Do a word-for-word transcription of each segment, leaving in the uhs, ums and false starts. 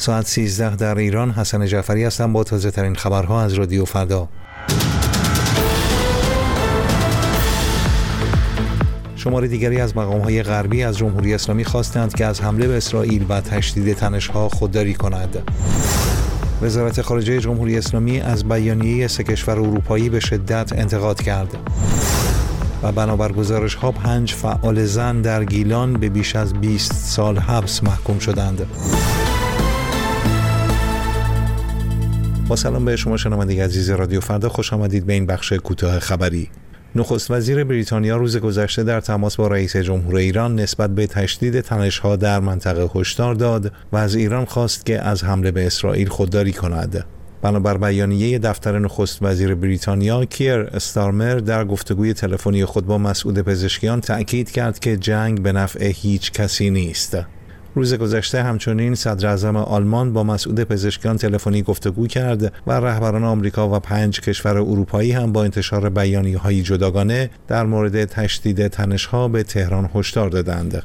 ساعت سیزده در ایران. حسن جعفری هستم با تازه ترین خبرها از رادیو فردا. شماره دیگری از مقام‌های غربی از جمهوری اسلامی خواستند که از حمله به اسرائیل و تشدید تنش‌ها خودداری کند. وزارت خارجه جمهوری اسلامی از بیانیه سه کشور اروپایی به شدت انتقاد کرد و بنابر گزارش‌ها پنج فعال زن در گیلان به بیش از بیست سال حبس محکوم شدند. با سلام به شما شنونده عزیز رادیو فردا، خوش آمدید به این بخش کوتاه خبری. نخست وزیر بریتانیا روز گذشته در تماس با رئیس جمهور ایران نسبت به تشدید تنش‌ها در منطقه هشدار داد و از ایران خواست که از حمله به اسرائیل خودداری کند. بنابر بیانیه دفتر نخست وزیر بریتانیا، کیر استارمر در گفتگوی تلفنی خود با مسعود پزشکیان تأکید کرد که جنگ به نفع هیچ کسی نیست. روز گذشته همچنین صدر اعظم آلمان با مسعود پزشکیان تلفنی گفتگو کرد و رهبران آمریکا و پنج کشور اروپایی هم با انتشار بیانیه‌های جداگانه در مورد تشدید تنش‌ها به تهران هشدار دادند.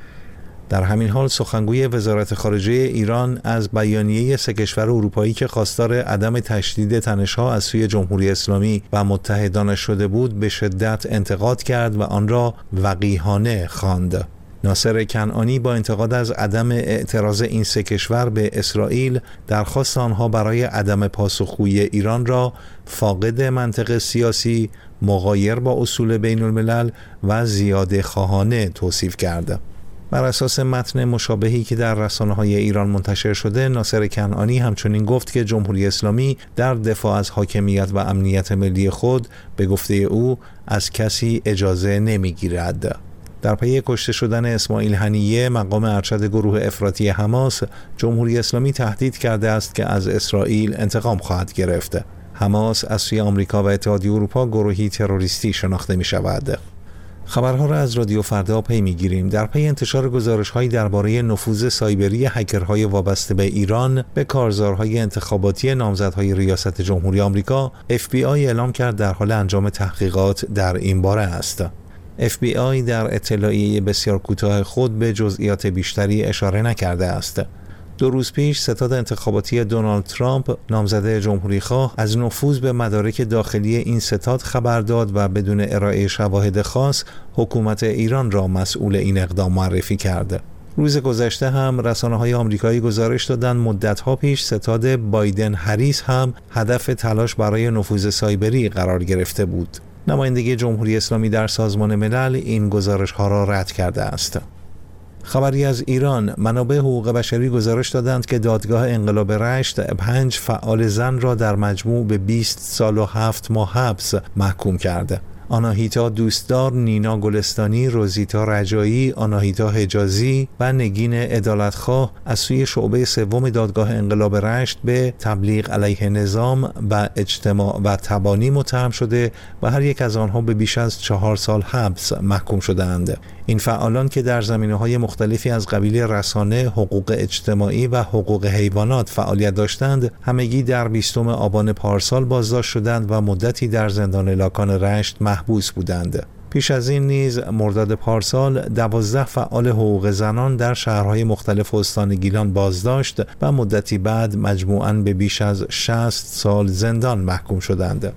در همین حال سخنگوی وزارت خارجه ایران از بیانیه سه کشور اروپایی که خواستار عدم تشدید تنش‌ها از سوی جمهوری اسلامی و متحدانش شده بود به شدت انتقاد کرد و آن را وقیحانه خواند. ناصر کنعانی با انتقاد از عدم اعتراض این سه کشور به اسرائیل درخواست آنها برای عدم پاسخگویی ایران را فاقد منطق سیاسی، مغایر با اصول بین الملل و زیاده خواهانه توصیف کرد. بر اساس متن مشابهی که در رسانه‌های ایران منتشر شده، ناصر کنعانی همچنین گفت که جمهوری اسلامی در دفاع از حاکمیت و امنیت ملی خود به گفته او از کسی اجازه نمی‌گیرد. در پی کشته شدن اسماعیل هنیه مقام ارشد گروه افراطی حماس، جمهوری اسلامی تهدید کرده است که از اسرائیل انتقام خواهد گرفت. حماس از سوی آمریکا و اتحادیه اروپا گروهی تروریستی شناخته می شود. خبرها را از رادیو فردا پی میگیریم. در پی انتشار گزارش‌هایی درباره نفوذ سایبری هکرهای وابسته به ایران به کارزارهای انتخاباتی نامزدهای ریاست جمهوری آمریکا، اف بی آی اعلام کرد در حال انجام تحقیقات در این باره است. اف بی آی در اطلاعیه بسیار کوتاه خود به جزئیات بیشتری اشاره نکرده است. دو روز پیش ستاد انتخاباتی دونالد ترامپ نامزد جمهوری‌خواه از نفوذ به مدارک داخلی این ستاد خبر داد و بدون ارائه شواهد خاص حکومت ایران را مسئول این اقدام معرفی کرد. روز گذشته هم رسانه‌های آمریکایی گزارش دادند مدت‌ها پیش ستاد بایدن هریس هم هدف تلاش برای نفوذ سایبری قرار گرفته بود. نمایندگی جمهوری اسلامی در سازمان ملل این گزارش‌ها را رد کرده است. خبری از ایران، منابع حقوق بشری گزارش دادند که دادگاه انقلاب رشت پنج فعال زن را در مجموع به بیست سال و هفت ماه حبس محکوم کرده. آناهیتا دوستدار، نینا گلستانی، روزیتا رجایی، آناهیتا حجازی و نگین عدالتخواه از سوی شعبه سوم دادگاه انقلاب رشت به تبلیغ علیه نظام و اجتماع و تبانی متهم شده و هر یک از آنها به بیش از چهار سال حبس محکوم شدند. این فعالان که در زمینه‌های مختلفی از قبیل رسانه، حقوق اجتماعی و حقوق حیوانات فعالیت داشتند، همگی در بیستم آبان پارسال بازداشت شدند و مدتی در زندان لاکان رشت محبوس بودند. پیش از این نیز مرداد پارسال دوازده فعال حقوق زنان در شهرهای مختلف استان گیلان بازداشت و مدتی بعد مجموعاً به بیش از شصت سال زندان محکوم شدند.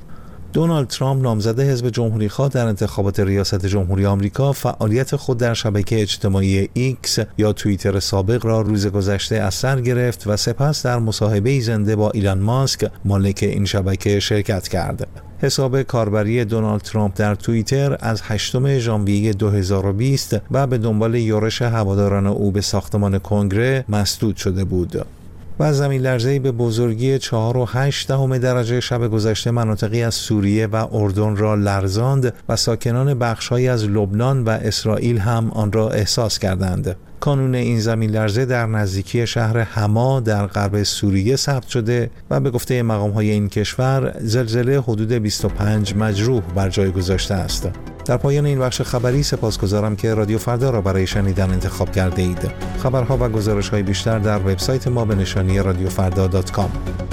دونالد ترامپ نامزد حزب جمهوری‌خواه در انتخابات ریاست جمهوری آمریکا فعالیت خود در شبکه اجتماعی ایکس یا توییتر سابق را روز گذشته از سر گرفت و سپس در مصاحبه‌ای زنده با ایلان ماسک مالک این شبکه شرکت کرد. حساب کاربری دونالد ترامپ در توییتر از هشتم ژانویه دو هزار و بیست و به دنبال یورش هواداران او به ساختمان کنگره مسدود شده بود. و زمین لرزه‌ای به بزرگی چهار و هشت دهم درجه شب گذشته مناطقی از سوریه و اردن را لرزاند و ساکنان بخش‌هایی از لبنان و اسرائیل هم آن را احساس کردند. کانون این زمین لرزه در نزدیکی شهر حما در غرب سوریه ثبت شده و به گفته مقام‌های این کشور زلزله حدود بیست و پنج مجروح بر جای گذاشته است. در پایان این بخش خبری سپاسگزارم که رادیو فردا را برای شنیدن انتخاب کرده اید. خبرها و گزارش‌های بیشتر در وبسایت ما به نشانی رادیو فردا دات کام.